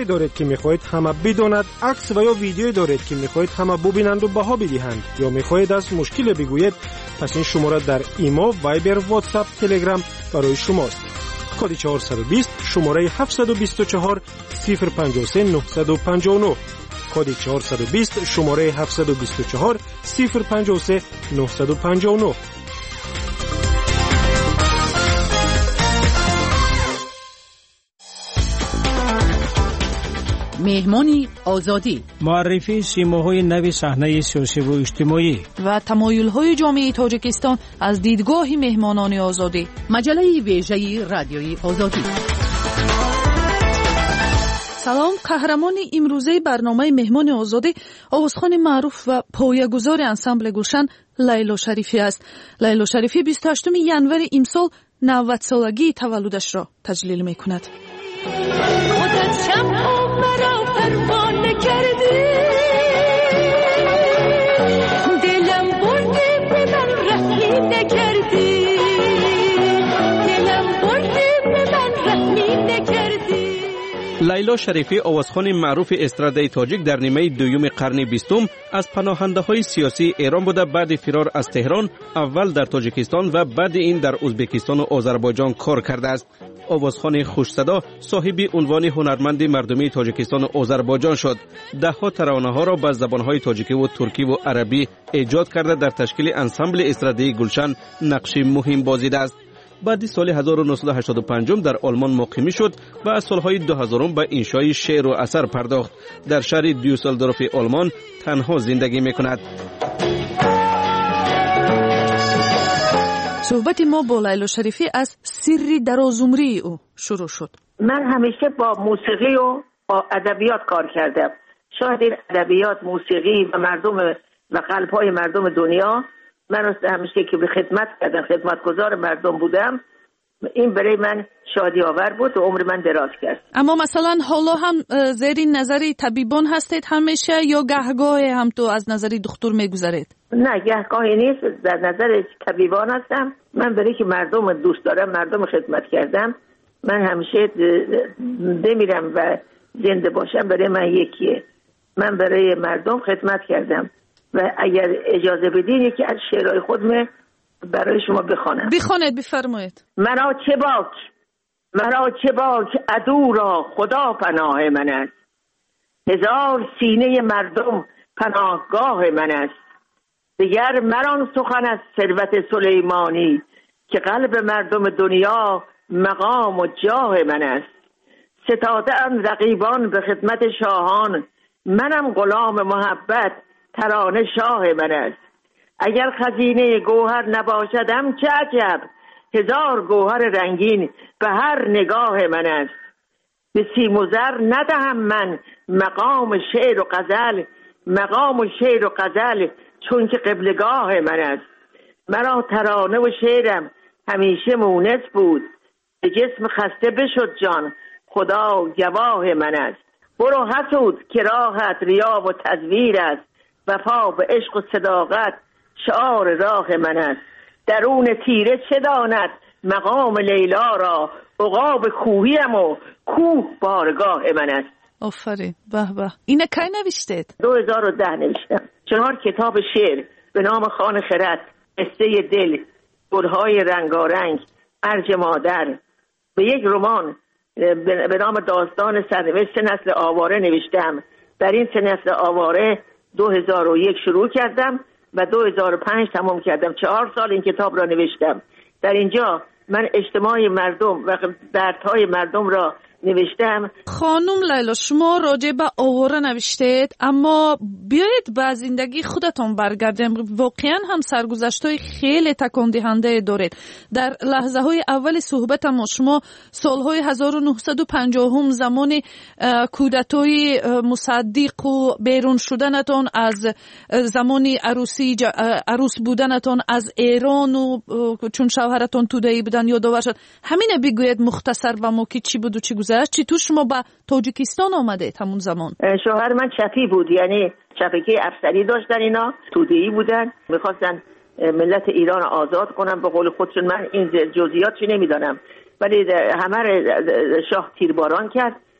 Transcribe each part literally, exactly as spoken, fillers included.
دارید که میخواهید همه بداند، عکس و یا ویدیویی دارید که میخواهید همه ببینند و بها بدهند، یا میخواهید از مشکل بگویید، پس این شماره در ایما، وایبر، واتساپ، تلگرام برای شماست. کد چهارصد و بیست شماره هفتصد و بیست و چهار صفر پنجاه و سه نهصد و پنجاه و نه. کد چهارصد و بیست شماره هفتصد و بیست و چهار صفر پنجاه و سه نهصد و پنجاه و نه. مهمانی آزادی، معرفی سیماهای نوی صحنه سیاسی و اجتماعی و تمایل‌های جامعه تاجیکستان از دیدگاه مهمانان آزادی. مجله ویژه رادیوی آزادی. سلام، قهرمان امروزه برنامه مهمان آزادی آوازخوان معروف و پایه‌گذار انسامبل گلشن لیلا شریفی است. لیلا شریفی بیست و هشتم ژانویه امسال نود سالگی تولدش را تجلیل می‌کند. خودت شمع مرا پروانه کردی، دلم بردی به من رحمی نکردی، دلم بردی به من رحمی نکردی. لیلا شریفی آوازخوان معروف استرادای تاجیک در نیمه دوم قرن بیستم از پناهنده های سیاسی ایران بوده. بعد فرار از تهران اول در تاجیکستان و بعد این در ازبکستان و آذربایجان کار کرده است. آوازخوان خوش صدا صاحب عنوان هنرمند مردمی تاجیکستان و آذربایجان شد. ده ها ترانه ها را به زبان های تاجیکی و ترکی و عربی ایجاد کرده در تشکیل انسامبل استرادای گلشن نقش مهم بازیده است. بعد سال هزار و نهصد و هشتاد و پنج در آلمان مقیمی شد و از سالهای دو هزار به انشای شعر و اثر پرداخت. در شهر دیوسلدورف آلمان تنها زندگی میکند. صحبت ما با لیلا شریفی از سری درازعمری او شروع شد. من همیشه با موسیقی و با ادبیات کار کردم. شاید این ادبیات، موسیقی و مردم و قلب‌های مردم دنیا، من همیشه که به خدمت کردم، خدمتگزار مردم بودم، این برای من شادی آور بود و عمر من دراز کرد. اما مثلا حالا هم زیر نظر طبیبان هستید همیشه یا گهگاه هم تو از نظر دکتر میگذارید؟ نه، گهگاهی نیست، در نظر طبیبان هستم. من برای که مردم دوست دارم، مردم خدمت کردم، من همیشه بمیرم و زنده باشم برای من یکیه. من برای مردم خدمت کردم و اگر اجازه بدین یکی از شعرهای خودم برای شما بخوانم. بخوانید، بفرمایید. مرا چه باک، مرا چه باک، عدو را خدا پناه من است. هزار سینه مردم پناهگاه من است. دیگر مران سخن از ثروت سلیمانی که قلب مردم دنیا مقام و جاه من است. ستاده ام رقیبان به خدمت شاهان، منم غلام محبت ترانه شاه من است. اگر خزینه گوهر نباشدم چه عجب، هزار گوهر رنگین به هر نگاه من است. به سیم و زر ندهم من مقام شعر و غزل، مقام و شعر و غزل چون که قبلگاه من است. مرا ترانه و شعرم همیشه مونس بود، به جسم خسته بشد جان خدا گواه من است. برو حسود که راحت ریا و تزویر است، وفا به عشق و صداقت شعار راه من است. درون تیره چه داند مقام لیلا را، عقاب کوهیم و کوه بارگاه من است. آفرین، به به. اینه کی نوشتید؟ دو هزار و ده نوشتم. چهار کتاب شعر به نام خان خرد، قصه دل، گلهای رنگارنگ، ارج مادر، به یک رمان به نام داستان سرنوشت سه نسل آواره نوشتم. در این سه نسل آواره دو هزار و یک شروع کردم و دو هزار و پنج تمام کردم. چهار سال این کتاب را نوشتم. در اینجا من اجتماع مردم و دردهای مردم را نوشتم. خانم لیلا، شما راجع به آواره نوشتید، اما بیایید به زندگی خودتون برگردیم. واقعا هم سرگذشت‌های خیلی تکان دهنده دارید. در لحظه های اول صحبت ما شما سالهای هزار و نهصد و پنجاه هم زمان کودتای مصدق و بیرون شدنتون از زمان عروسی عروس بودنتون از ایران و چون شوهرتون توده‌ای بودن یادآور شد. همین بگوید مختصر و ما که چی بود و چی گذشت. چی تو شما به تاجیکستان آمده همون زمان؟ شوهر من چپی بود، یعنی چپکی افسری داشتن، اینا توده‌ای بودن، میخواستن ملت ایران آزاد کنن به قول خودشون. من این جزئیات چی نمیدانم، ولی همه شاه تیرباران کرد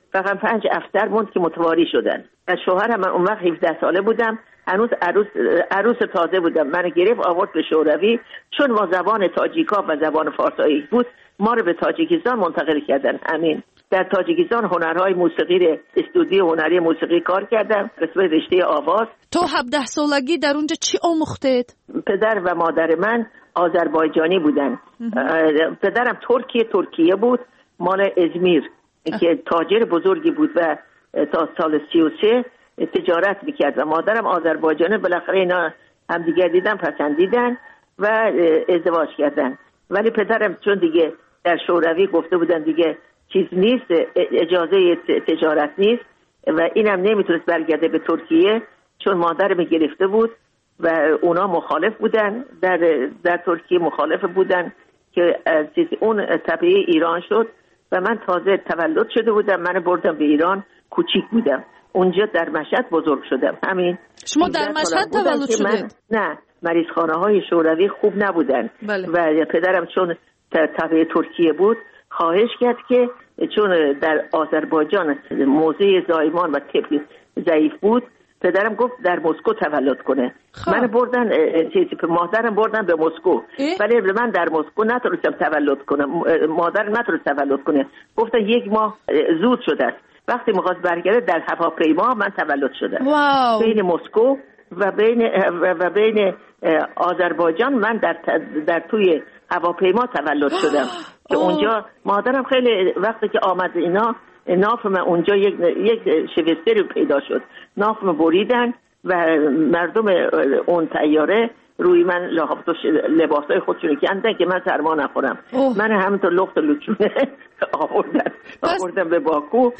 فقط پنج افسر موند که متواری شدن. و شوهرم من اون وقت هفده ساله بودم، هنوز عروس عروس تازه بودم. منو گرفت آورد به شوروی، چون ما زبان تاجیکا و زبان فارسی بود ما رو به تاجیکستان منتقل کردن. همین در تاجیکستان هنرهای موسیقی، استودیو هنری موسیقی کار کردم، قسمت رشته آواز. تو هفده سالگی در اونجا چی آموختید؟ پدر و مادر من آذربایجانی بودن. پدرم ترکیه ترکیه بود، مال ازمیر که تاجر بزرگی بود و تا سال سی و سه تجارت میکرد و مادرم آذربایجانی. بالاخره اینا هم دیگر دیدن، پسندیدن و ازدواج کردن. ولی پدرم چون دیگه در شوروی گفته بودن دیگه چیز نیست، اجازه تجارت نیست و اینم نمیتونست برگرده به ترکیه، چون مادرم گرفته بود و اونا مخالف بودن، در در ترکیه مخالف بودن که از اون تبعه ایران شد و من تازه تولد شده بودم. من بردم به ایران، کوچیک بودم، اونجا در مشهد بزرگ شدم. همین. شما در مشهد تولد شدید؟ نه، مریض خانه های شوروی خوب نبودن. بله. و پدرم چون تبع ترکیه بود خواهش کرد که چون در آذربایجان موضع زایمان و طب ضعیف بود، پدرم گفت در مسکو تولد کنه. خواه. من بردن چیزی مادرم بردن به مسکو، ولی من در مسکو نتونستم تولد کنم. مادر نتونست تولد کنه، گفتن یک ماه زود شده است. وقتی می‌خواست برگرده در هواپیما من تولد شدم. واو. بین مسکو و بین و بین آذربایجان من در در توی هواپیما تولد شدم که اونجا مادرم خیلی وقتی که آمد اینا نافم اونجا یک یک شوستری پیدا شد، نافم بریدن و مردم اون طیاره روی من لباسای خودشون کندن که من سرما نخورم. اوه. من همینطور لخت لچونه آوردن آوردن به باکو.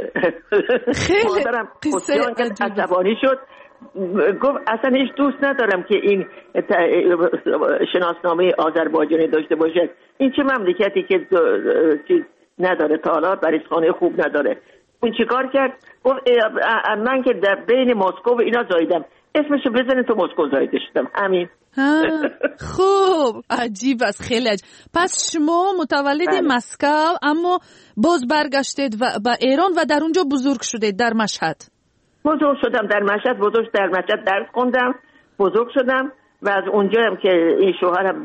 مادرم خودشون که عصبانی شد، گفت اصلا هیچ دوست ندارم که این شناسنامه آذربایجانی داشته باشه. این چه مملکتی که چیز نداره، تا بریزخانه خوب نداره. اون چیکار کرد؟ گفت من که در بین مسکو و اینا زایدم، اسمشو بزنید تو مسکو زایده شدم. همین. خوب، عجیب است، خیلی عجیب. پس شما متولد بله. مسکو، اما باز برگشتید و با ایران و در اونجا بزرگ شدید در مشهد. بزرگ شدم در مشهد، بزرگ در مشهد درس خوندم، بزرگ شدم و از اونجا هم که این شوهرم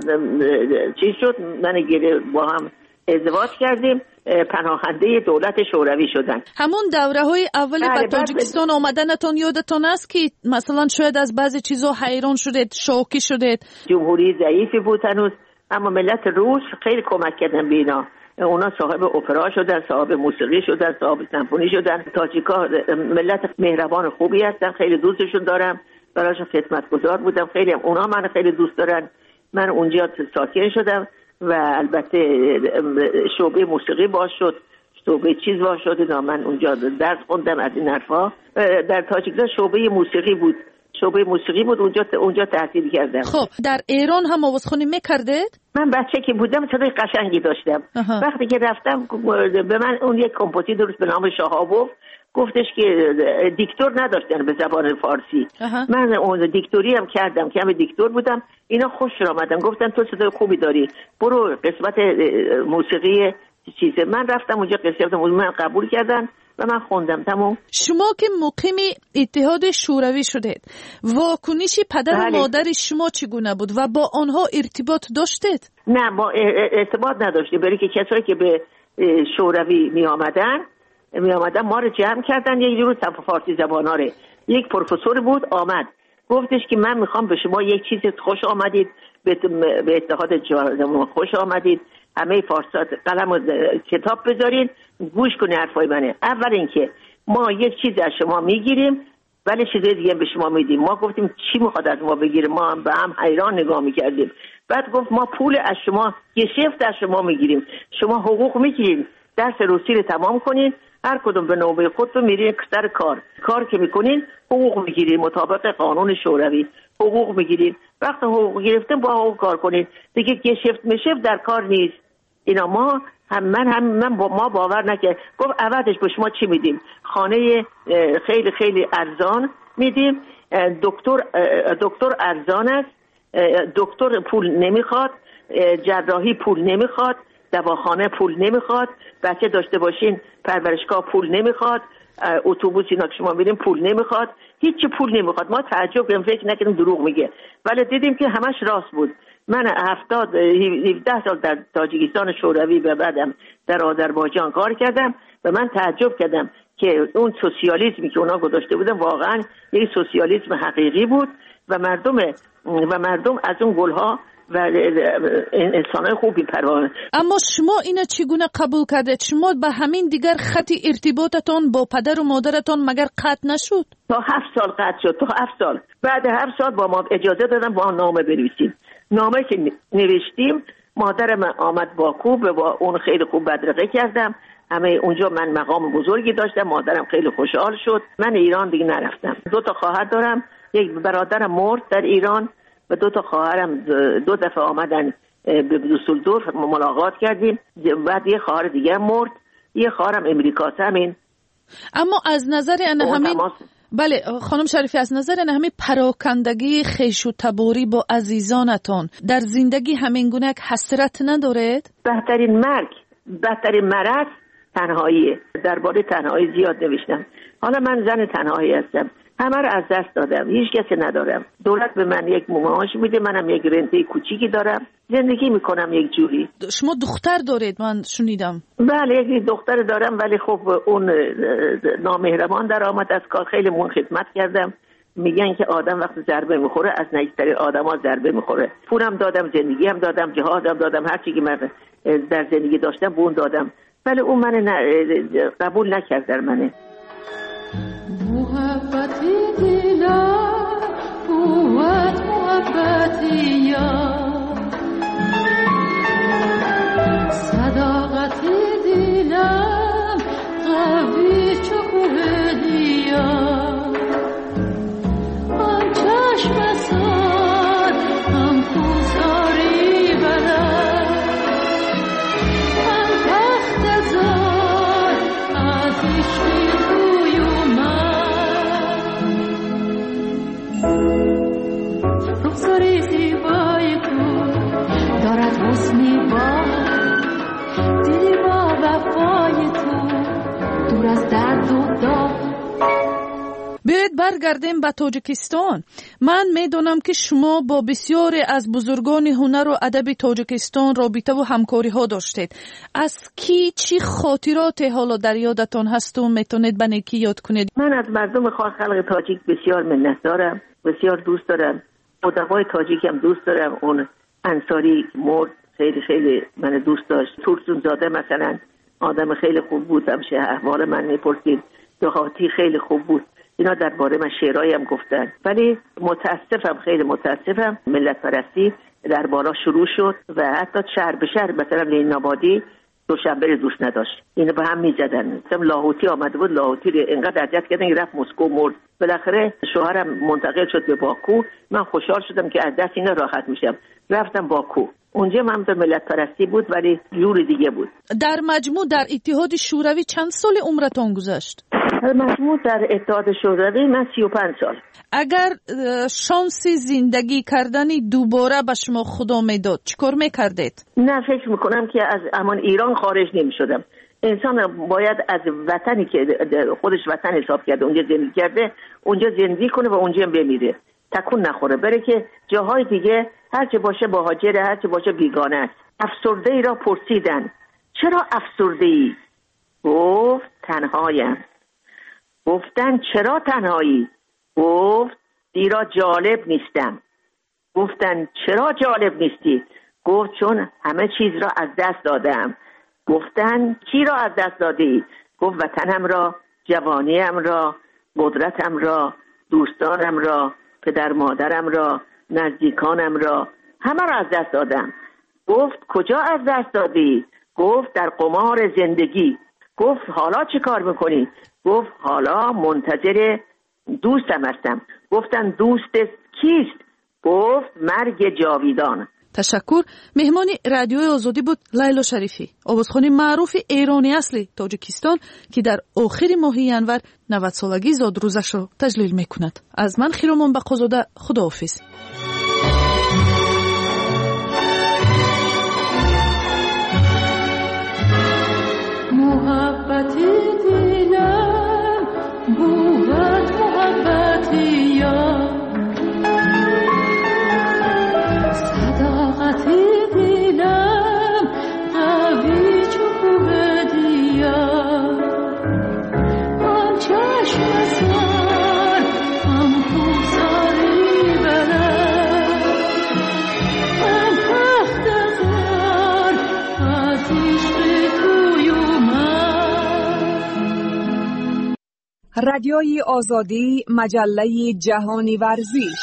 چی شد، من گیره با هم ازدواج کردیم، پناهنده دولت شوروی شدن. همون دوره های اول به تاجیکستان آمدنتون یادتون است که مثلا شاید از بعضی چیزا حیران شدید، شوکی شدید؟ جمهوری ضعیفی بود هنوز، اما ملت روس خیلی کمک کردن به اینا. اونا صاحب اپرا شدن، صاحب موسیقی شدن، صاحب سمفونی شدن. تاجیکا ملت مهربان خوبی هستن، خیلی دوستشون دارم، براشون خدمتگزار بودم. خیلی هم اونا من خیلی دوست دارن. من اونجا ساکن شدم و البته شعبه موسیقی باز شد، شعبه چیز باز شد. من اونجا درس خوندم از این حرفا. در تاجیکستان شعبه موسیقی بود، شعبه موسیقی بود، اونجا اونجا تحصیل کردم. خب در ایران هم آوازخوانی میکردید؟ من بچه که بودم صدای قشنگی داشتم. آها. وقتی که رفتم به من اون یک کمپوزیتور به نام شهابوف گفتش که دیکتور نداشتن به زبان فارسی. آها. من اون دیکتوری هم کردم، کم دیکتور بودم. اینا خوش آمدن، گفتن تو صدای خوبی داری، برو قسمت موسیقی چیزه. من رفتم اونجا قسمت من قبول کردن و من خوندم. تمام. شما که مقیم اتحاد شوروی شدید، واکنشی پدر بله. و مادر شما چگونه بود و با آنها ارتباط داشتید؟ نه، ما ارتباط نداشتیم، برای که کسایی که به شوروی می آمدن می آمدن ما رو جمع کردن. یک روز فارسی زباناره یک پروفسور بود آمد، گفتش که من میخوام به شما یک چیز خوش آمدید، به اتحاد جوانان خوش آمدید، همه فارسات قلم و کتاب بذارین گوش کنین حرفای منه. اول اینکه ما یک چیز از شما میگیریم ولی چیز دیگه به شما میدیم. ما گفتیم چی میخواد از ما بگیره؟ ما هم به هم حیران نگاه میکردیم. بعد گفت ما پول از شما گشفت از شما میگیریم، شما حقوق میگیریم، درس روسی رو تمام کنین، هر کدوم به نوبه خودتون میرین سر کار، کار که میکنین حقوق میگیرین مطابق قانون شوروی، حقوق میگیرین. وقتی حقوق گرفتین با حقوق کار کنین، دیگه گشفت میشفت در کار نیست. اینا ما هم من هم من با ما باور نکرد. گفت عوضش به شما چی میدیم؟ خانه خیلی خیلی ارزان میدیم، دکتر دکتر ارزان است، دکتر پول نمیخواد، جراحی پول نمیخواد، دواخانه پول نمیخواد، بچه داشته باشین پرورشگاه پول نمیخواد، اتوبوس اینا که شما میرین پول نمیخواد، هیچ پول نمیخواد. ما تعجب کردیم، فکر نکردیم دروغ میگه، ولی دیدیم که همش راست بود. من هفتاد هفده سال در تاجیکستان شوروی و بعدم در آذربایجان کار کردم و من تعجب کردم که اون سوسیالیسمی که اونا گذاشته بودن واقعا یک سوسیالیسم حقیقی بود و مردم و مردم از اون گلها و انسانای خوبی پروانه. اما شما اینا چگونه قبول کردید؟ شما به همین دیگر خط ارتباطتان با پدر و مادرتان مگر قطع نشد؟ تا هفت سال قطع شد، تا هفت سال. بعد هفت سال با ما اجازه دادن با نامه بنویسیم. نامه که نوشتیم مادرم آمد باکو و با اون خیلی خوب بدرقه کردم. همه اونجا من مقام بزرگی داشتم، مادرم خیلی خوشحال شد. من ایران دیگه نرفتم. دو تا خواهر دارم، یک برادرم مرد در ایران و دو تا خواهرم دو دفعه آمدن به دوسلدورف ملاقات کردیم. بعد یه خواهر دیگه مرد، یه خواهرم امریکاست. همین. اما از نظر ان همین بله خانم شریفی، از نظر ان همین پراکندگی خیش و تباری با عزیزانتان در زندگی همین گونه حسرت ندارید؟ بهترین مرگ، بهترین مرض تنهاییه. درباره تنهایی زیاد نوشتم. حالا من زن تنهایی هستم، همه رو از دست دادم، هیچ کسی ندارم. دولت به من یک معاش میده، منم یک رنته کوچیکی دارم، زندگی میکنم یک جوری. شما دختر دارید من شنیدم؟ بله یک دختر دارم، ولی خب اون نامهربان در آمد از کار. خیلی مون خدمت کردم. میگن که آدم وقتی ضربه میخوره از نزدیکترین آدما ضربه میخوره. پولم دادم، زندگی هم دادم، جهادم دادم، هر چی که من در زندگی داشتم بون دادم، ولی اون من قبول نکرد در منه. محبتی دلم قوت محبتی یار، صداقتی دلم قوی چو کوه دیار، آن چشم ساد هم کوزاری بلد، آن تخت زار از عشقی روی و من، رخساری زیبای تو دارد حسنی با، دلی با وفای تو دور از درد و داغ. بیایید برگردیم به تاجیکستان. من میدونم که شما با بسیاری از بزرگان هنر و ادب تاجیکستان رابطه و همکاری ها داشتید. از کی چی خاطرات حالا در یادتان هست و میتونید به نیکی یاد کنید؟ من از مردم خلق تاجیک بسیار منت دارم، بسیار دوست دارم. ادبای تاجیک هم دوست دارم. اون انصاری مرد، خیلی خیلی من دوست داشت. تورسون زاده مثلا آدم خیلی خوب بود، همشه احوال من میپرسید. دهاتی خیلی خوب بود. اینا درباره من شعرهایی هم گفتن، ولی متاسفم، خیلی متاسفم ملت پرستی در بالا شروع شد و حتی شهر به شهر مثلا لین آبادی دوشنبه رو دوست نداشت، اینو به هم میزدن. مثلا لاهوتی آمده بود، لاهوتی رو اینقدر اذیت کردن که رفت مسکو مرد. بالاخره شوهرم منتقل شد به باکو. من خوشحال شدم که از دست اینا راحت میشم، رفتم باکو. اونجا هم در ملت پرستی بود ولی جور دیگه بود. در مجموع در اتحاد شوروی چند سال عمرتان گذشت؟ در مجموع در اتحاد شوروی من سی و پنج سال. اگر شانس زندگی کردنی دوباره به شما خدا میداد چیکار میکردید؟ نه فکر میکنم که از امان ایران خارج نمیشدم. انسان باید از وطنی که خودش وطن حساب کرده اونجا زندگی کرده اونجا زندگی کنه و اونجا بمیره، تکون نخوره، بره که جاهای دیگه هرچه باشه مهاجره، هرچه باشه بیگانه است. افسرده ای را پرسیدن چرا افسرده ای؟ گفت تنهایم. گفتن چرا تنهایی؟ گفت زیرا جالب نیستم. گفتن چرا جالب نیستی؟ گفت چون همه چیز را از دست دادم. گفتن کی را از دست دادی؟ گفت وطنم را، جوانیم را، قدرتم را، دوستانم را، پدر مادرم را، نزدیکانم را، همه را از دست دادم. گفت کجا از دست دادی؟ گفت در قمار زندگی. گفت حالا چی کار میکنی؟ گفت حالا منتظر دوستم هستم. گفتن دوست کیست؟ گفت مرگ جاویدان. تشکر. مهمان رادیوی آزادی بود لیلا شریفی، آوازخوان معروف ایرانی اصلی تاجیکستان که در آخر ماه ینور نود سالگی زاد روزش را تجلیل میکند. از من خیرمان بقازاده، خداحافظ. رادیوی آزادی، مجله جهانی ورزش.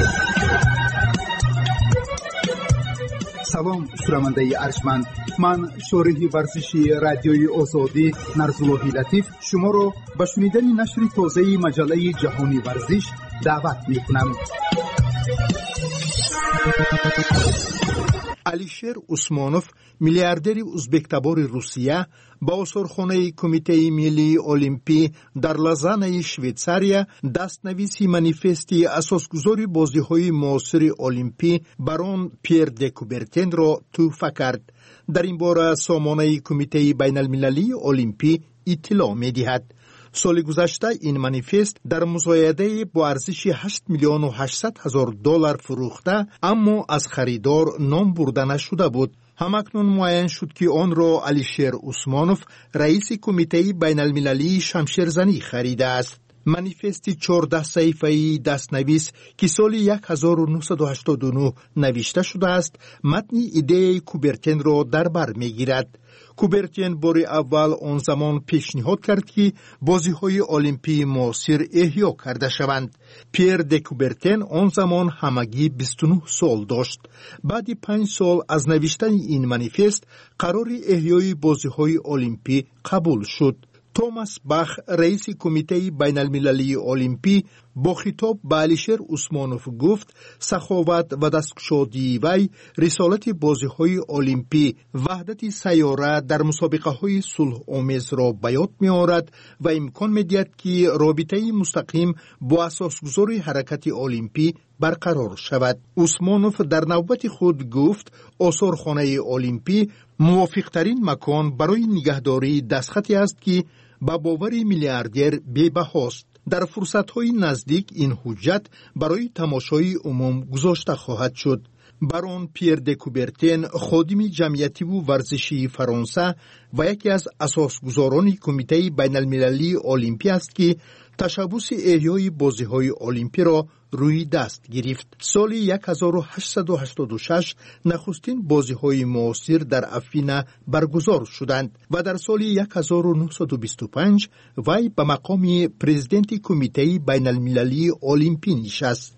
سلام شنونده ارجمند، من شارح ورزشی رادیوی آزادی نرزاللهی لطیف شما را به شنیدن نشر تازه مجله جهانی ورزش دعوت می‌کنم. علیشیر عثمانوف، میلیاردر ازبک‌تبار روسیه، با آثارخانه کمیته ملی المپی در لازان شویتزاریا دستنویس مانیفستی اساسگذار بازی‌های معاصر المپی بران پیر د کوبرتن را توفیق کرد. در این باره سامانه کمیته بین المللی المپی اطلاع می‌دهد. سال گذشته این مانیفست در مزایده با ارزش هشت میلیون و هشتصد هزار دلار فروخته اما از خریدار نام برده نشده بود. همکنون معین شد که آن را علیشیر عثمانوف، رئیس کمیته بین المللی شمشیرزنی خریده است. مانیفست چهارده صفحه‌ای دستنویس که سال هزار و نهصد و هشتاد و نه نوشته شده است، متن ایده کوبرتن را در بر میگیرد. کوبرتن بار اول آن زمان پیشنهاد کرد که بازی‌های المپی معاصر احیا کرده شوند. پیر د کوبرتن آن زمان همگی بیست و نه سال داشت. بعد پنج سال از نوشتن این مانیفست قرار احیای بازی‌های المپی قبول شد. توماس باخ، رئیس کمیته بین المللی المپی، با خطاب به علیشیر عثمانوف گفت سخاوت و دستگشادی وی رسالت بازی‌های المپی وحدت سیاره در مسابقه‌های صلح آمیز را به یاد می‌آورد و امکان می‌دهد که رابطه مستقیم با اساسگذار حرکت المپی برقرار شود. عثمانوف در نوبت خود گفت آثارخانه المپی موافق‌ترین مکان برای نگهداری دستخطی است که با باور میلیاردر بی‌بهاست. در فرصت‌های نزدیک این حجت برای تماشای عموم گذاشته خواهد شد. بران پیر د کوبرتن، خادم جمعیتی و ورزشی فرانسه و یکی از اساسگذاران کمیته بین المللی المپی است که تشبث احیای بازی‌های المپی را روی دست گرفت. سال هزار و هشتصد و هشتاد و شش نخستین بازی‌های معاصر در افین برگزار شدند و در سال هزار و نهصد و بیست و پنج وی به مقام پرزیدنت کمیته بین المللی المپی نشست.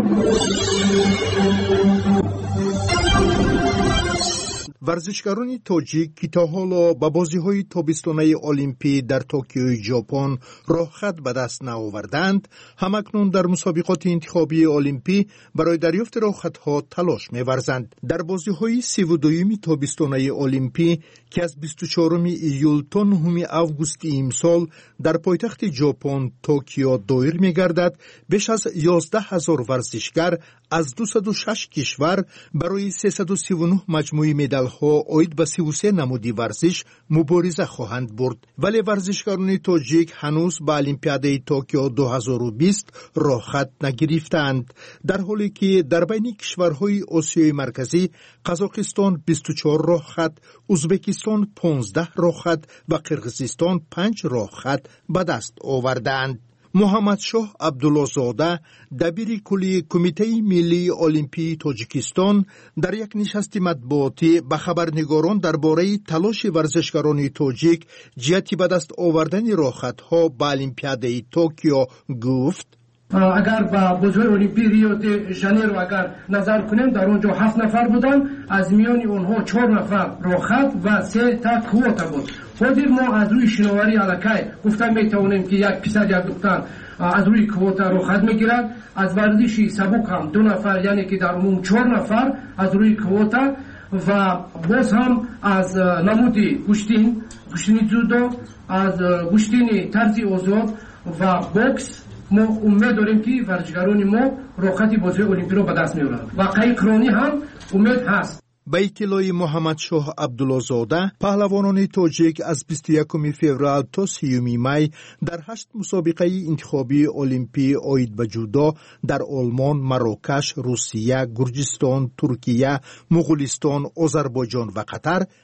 ورزشکاران تاجیک که تا حالا به بازی‌های تابستانه المپی در توکیو ژاپن راه خط به دست نآوردند، همکنون در مسابقات انتخابی المپی برای دریافت راه خط‌ها تلاش می‌ورزند. در بازی‌های سی و دوم تابستانه المپی که از بیست و چهارم ایول تا نهم آگوست امسال در پایتخت ژاپن توکیو دایر می‌گردد، بیش از یازده هزار ورزشکار از دویست و شش کشور برای سیصد و سی و نه مجموعه مدال‌ها اید به سی و سه نمودی ورزش مبارزه خواهند برد. ولی ورزشکاران تاجیک هنوز به المپیاد توکیو دو هزار و بیست راه خط نگرفتند، در حالی که در بین کشورهای آسیای مرکزی قزاقستان بیست و چهار راه خط، ازبکستان پانزده راه خط و قرقیزستان پنج راه خط به دست آوردند. محمد شاه عبدالله زاده، دبیر کلی کمیته ملی المپی تاجیکستان، در یک نشست مطبوعاتی به خبرنگاران درباره تلاش ورزشکاران تاجیک جهت به دست آوردن راهخطها به المپیاد توکیو گفت: اگر با بازی‌های المپی ریو د ژانیرو اگر نظر کنیم، در اونجا هفت نفر بودن، از میان اونها چهار نفر راهخط و سه تا کوتا بود. خودی ما از روی شناوری علاقه گفتم میتونیم که یک پسر یک دختر از روی کوتا راهخط میگیرند، از ورزشی سبک هم دو نفر، یعنی که در عموم چهار نفر از روی کوتا، و باز هم از نمودی گوشتین گوشتینی جودو، از گوشتینی طرزی آزاد و بوکس ما امید داریم که ورزشکاران ما راهخط بازی المپی رو به دست میارند و قایقرانی هم امید هست. به اطلاع محمد شاه عبدالله زاده، پهلوانان تاجیک از بیست و یکم فوریه تا سیوم می در هشت مسابقه انتخابی المپی اید به جودو در آلمان، مراکش، روسیه، گرجستان، ترکیه، مغولستان، آذربایجان و قطر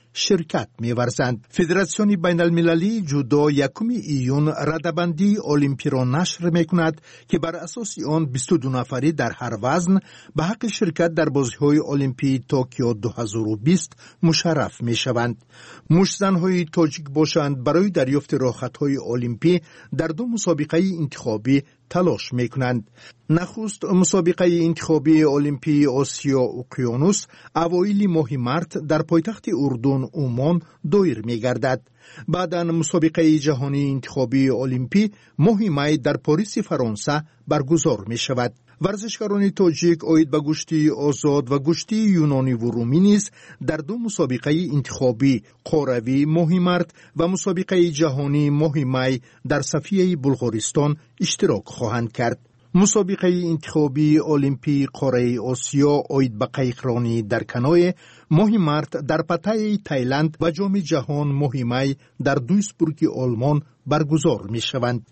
شرکت می‌ورزند. فدراسیون بین المللی جودو یکم ایون ردبندی المپی را نشر می‌کند که بر اساس آن بیست و دو نفری در هر وزن به حق شرکت در بازی‌های المپی توکیو دو هزار و بیست مشرف می‌شوند. مشت‌زن‌های تاجیک باشند برای دریافت راحت‌های المپی در دو مسابقه انتخابی تلاش می‌کنند. نخست مسابقه انتخابی المپی آسیا اقیانوس اوایل ماه مارت در پایتخت اردن عمان دایر می‌گردد. بعداً مسابقه جهانی انتخابی المپی ماه می در پاریس فرانسه برگزار می‌شود. ورزشکاران تاجیک اید به گشتی آزاد و گشتی یونانی و رومی نیز در دو مسابقه انتخابی قروی ماه مارت و مسابقه جهانی ماه می در صفیه بلغارستان اشتراک خواهند کرد. مسابقه انتخابی المپی قاره آسیا اید به قایقرانی در کنوی ماه مارت در پتای تایلند و جام جهان ماه می در دویسبورگ آلمان برگزار می شوند.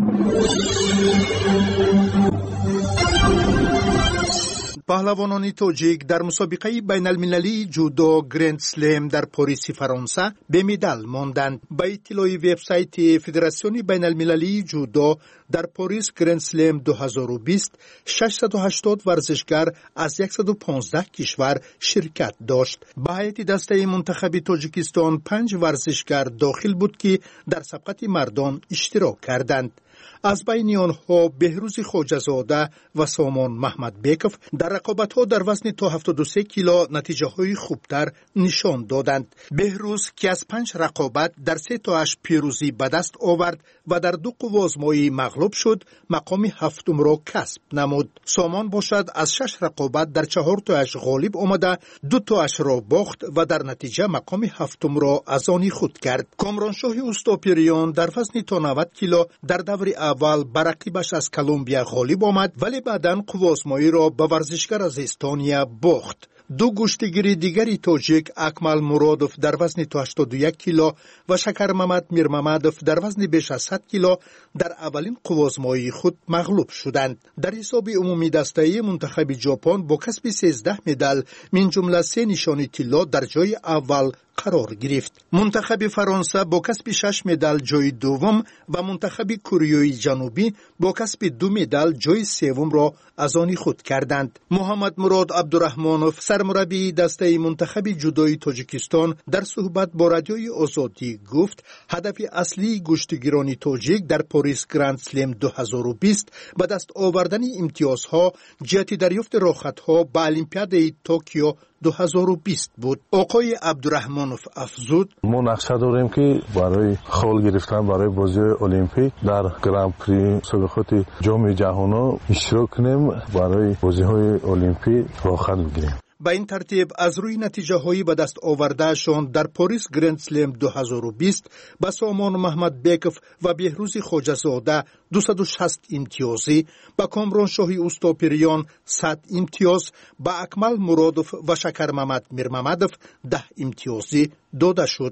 پهلوانان تاجیک در مسابقه بین المللی جودو گرند سلم در پاریس فرانسه به مدال ماندند. به اطلاع وبسایت فدراسیون بین المللی جودو در پاریس گرند سلم دو هزار و بیست ششصد و هشتاد ورزشکار از صد و پانزده کشور شرکت داشت. به هیئت دسته منتخب تاجیکستان پنج ورزشکار داخل بود که در سبقت مردان اشتراک کردند. از بین آنها بهروز خواجه‌زاده و سامان محمد بیکف در رقابت‌ها در وزن تا هفتاد و سه کیلو نتیجه‌های خوبتر نشان دادند. بهروز که از پنج رقابت در سه تاش پیروزی به دست آورد و در دو قوازمایی مغلوب شد، مقام هفتم را کسب نمود. سامان باشد از شش رقابت در چهار تاش غالب آمده، دو تاش را باخت و در نتیجه مقام هفتم را از آن خود کرد. کامرانشاه اوستاپیریان در وزن تا نود کیلو در دور اول بر رقیبش از کلمبیا غالب آمد، ولی بعداً قوازمایی را به ورزشکار از استونیا باخت. دو گشتگیر دیگری تاجیک اکمل مرادوف در وزن تا هشتاد و یک کیلو و شکر محمد میرممدوف در وزن بیش از صد کیلو در اولین قوازمایی خود مغلوب شدند. در حساب عمومی دسته منتخب ژاپن با کسب سیزده مدال من جمله سه نشانی طلا در جای اول قرار گرفت. منتخب فرانسه با کسب شش مدال جای دوم و منتخب کره جنوبی با کسب دو مدال جای سوم را از آن خود کردند. محمد مراد عبدالرحمانوف سرمربی دسته منتخب جودوی تاجیکستان در صحبت با رادیوی آزادی گفت هدف اصلی گشتگیران تاجیک در پاریس گرند سلم دو هزار و بیست به دست آوردن امتیازها جهت دریافت راحت‌ها به المپیاد توکیو دو هزار و بیست بود. آقای عبدالرحمانوف افزود ما نقشه داریم که برای خال گرفتن برای بازی المپیک در گرند پری مسابقات جام جهانی اشتراک کنیم، برای بازی‌های المپیک راحت بگیریم. به این ترتیب از روی نتیجه هایی به دست آوردهشان در پاریس گرند سلم دو هزار و بیست به سامان محمد بیکف و بهروز خواجه‌زاده دویست و شصت امتیازی، به کامرانشاهی اوستاپیریان صد امتیاز، به اکمل مرادوف و شکر محمد میرممدوف ده امتیازی داده شد.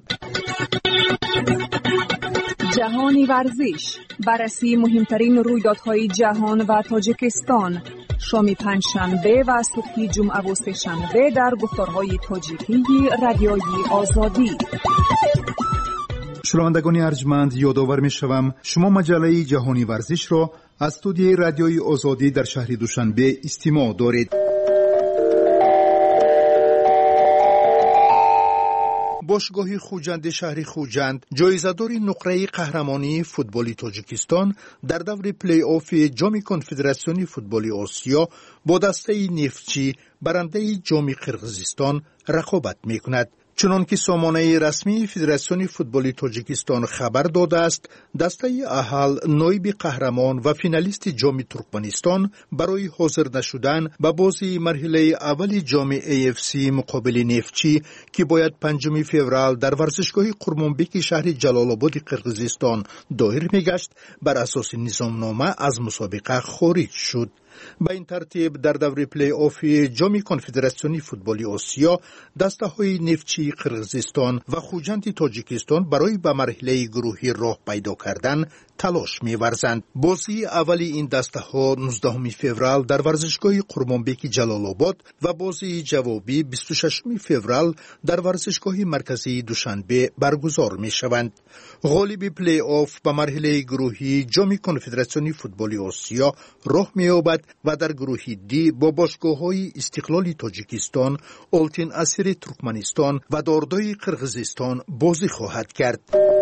جهانی ورزش، بررسی مهمترین رویدادهای جهان و تاجیکستان، شام پنجشنبه و صبح جمعه و سه شنبه در گفتارهای تاجیکی رادیوی آزادی. شنوندگان ارجمند، یادآور می‌شوم شما مجله جهانی ورزش را از استودیوی رادیوی آزادی در شهر دوشنبه استماع دارید. باشگاه خوجند شهر خوجند جایزه‌دار نقره قهرمانی فوتبال تاجیکستان در دور پلی آف جام کنفدراسیون فوتبال آسیا با دسته نفتچی برنده جام قرقیزستان رقابت می‌کند. چنان که سامانه رسمی فدراسیون فوتبال تاجیکستان خبر داده است، دسته اهل نایب قهرمان و فینالیست جام ترکمنستان برای حاضر نشدن به بازی مرحله اول جام ای اف سی مقابل نفتچی که باید پنجم فوریه در ورزشگاه قرمانبک شهر جلال آباد قرقیزستان دایر میگشت، بر اساس نظامنامه از مسابقه خارج شد. به این ترتیب در دور پلی آف جام کنفدراسیون فوتبال آسیا دسته‌های نفتچی قرقیزستان و خوجند تاجیکستان برای به مرحله گروهی راه پیدا کردن تلاش می‌ورزند. بازی اولی این دسته‌ها نوزدهم فوریه در ورزشگاه قرمانبک جلال آباد و بازی جوابی بیست و ششم فوریه در ورزشگاه مرکزی دوشنبه برگزار می‌شوند. غالب پلی آف به مرحله گروهی جام کنفدراسیون فوتبال آسیا راه می‌یابد و در گروه دی با باشگاه‌های استقلال تاجیکستان، آلتین اسیر ترکمنستان و داردای قرقیزستان بازی خواهد کرد.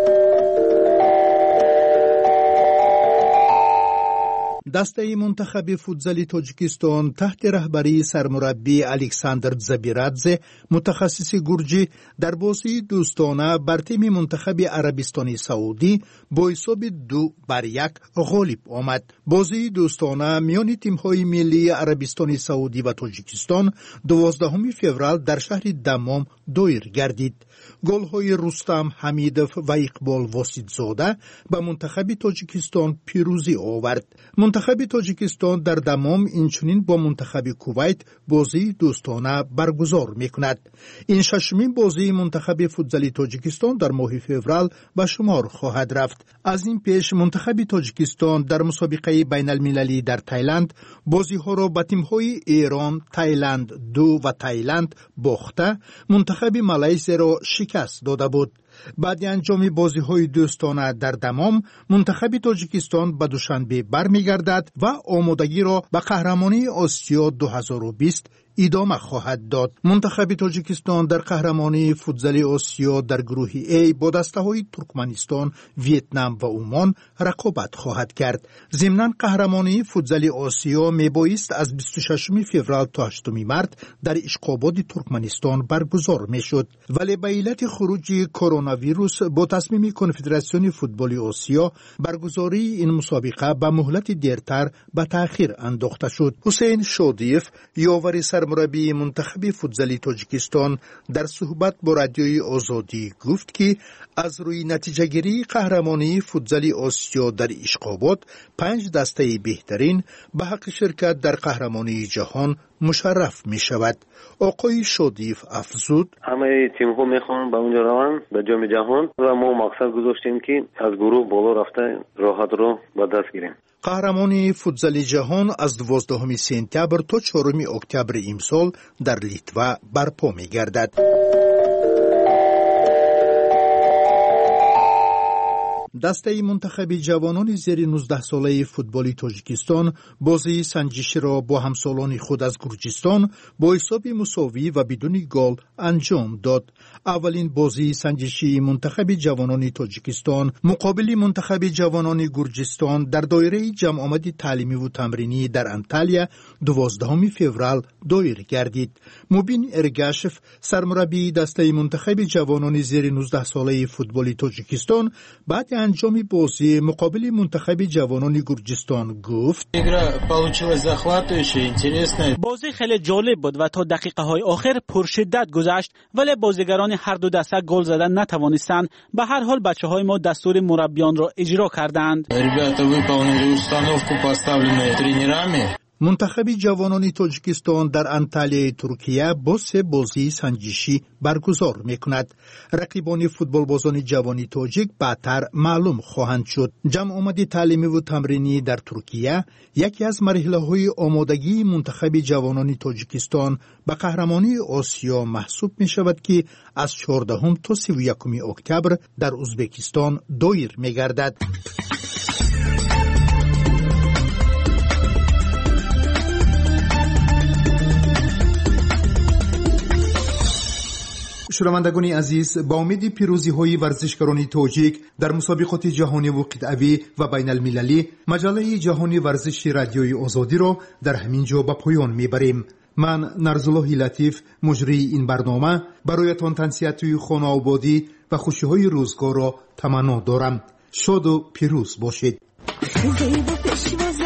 دسته منتخب فوتبال تاجیکستان تحت رهبری سرمربی الکساندر زبیرادزه متخصص گرجی در بازی دوستانه بر تیم منتخب عربستان سعودی با حساب دو بر یک غالب آمد. بازی دوستانه میان تیم‌های ملی عربستان سعودی و تاجیکستان دوازدهم فوریه در شهر دمام دایر گردید. گل‌های رستم حمیدوف و اقبال واسیدزاده به منتخب تاجیکستان پیروزی آورد. منتخب تاجیکستان در دمام اینچنین با منتخب کویت بازی دوستانه برگزار میکند. این ششمین بازی منتخب فوتبال تاجیکستان در ماه فوریه به شمار خواهد رفت. از این پیش منتخب تاجیکستان در مسابقه بین المللی در تایلند بازی ها را با تیم‌های ایران، تایلند دو و تایلند باخته منتخب مالزی را شکست داده بود. بعد انجام بازی های دوستانه در دمام منتخب تاجیکستان به دوشنبه برمیگردد و آمادگی را به قهرمانی آسیا دو هزار و بیست ادامه خواهد داد. منتخب تاجیکستان در قهرمانی فوتبال آسیا در گروه ای با دسته‌های ترکمنستان، ویتنام و عمان رقابت خواهد کرد. ضمناً قهرمانی فوتبال آسیا میبایست از بیست و ششم فوریه تا هشتم مارس در اشقاباد ترکمنستان برگزار میشد، ولی به علت خروج کرونا ویروس با تصمیم کنفدراسیون فوتبال آسیا برگزاری این مسابقه به مهلت دیرتر به تأخیر انداخته شد. حسین شادیف یاور سرمربی منتخب فوتبال تاجیکستان در صحبت با رادیوی آزادی گفت که از روی نتیجه گیری قهرمانی فوتبال آسیا در اشقاباد پنج دسته بهترین به حق شرکت در قهرمانی جهان مشرف می شود. آقای شادیف افزود: همه تیم ها میخوان به اونجا روان به جام جهان و ما مقصد گذاشتیم که از گروه بالا رفته راحت رو به دست گیریم. قهرمانی فوتبال جهان از دوازدهم سپتامبر تا چهارم اکتبر امسال در لیتوا برپا می گردد. دسته منتخب جوانان زیر نوزده ساله فوتبال تاجیکستان بازی سنجشی را با همسالان خود از گرجستان با حساب مساوی و بدون گل انجام داد. اولین بازی سنجشی منتخب جوانان تاجیکستان مقابل منتخب جوانان گرجستان در دایره جمع آمد تعلیمی و تمرینی در انتالیا دوازدهم فوریه دایر گردید. مبین ارگاشف سرمربی دسته منتخب جوانان زیر نوزده ساله فوتبال تاجیکستان بعد انجام بازی مقابل منتخب جوانان گرجستان گفت: بازی خیلی جالب بود و تا دقیقه های آخر پرشدت گذشت، ولی بازیگران هر دو دسته گل زدن نتوانستند. به هر حال بچه های ما دستور مربیان را اجرا کردند. منتخب جوانان تاجیکستان در انتالیا ترکیه با سه بازی سنجشی برگزار میکند. رقیبان فوتبال بازان جوانی تاجیک بعدتر معلوم خواهند شد. جمع آمد تعلیمی و تمرینی در ترکیه یکی از مرحله های آمادگی منتخب جوانان تاجیکستان به قهرمانی آسیا محسوب می شود که از چهاردهم تا سی و یکم اکتبر در ازبکستان دایر می گردد. شنوندگان عزیز، با امید پیروزی های ورزشکاران تاجیک در مسابقات جهانی و قطعی و بین المللی، مجله جهانی ورزش رادیوی آزادی را در همین جا به پایان میبریم. من نرزالله لطیف مجری این برنامه برایتان تنسیت خانه آبادی و خوشی های روزگار را تمنا دارم. شاد و پیروز باشید.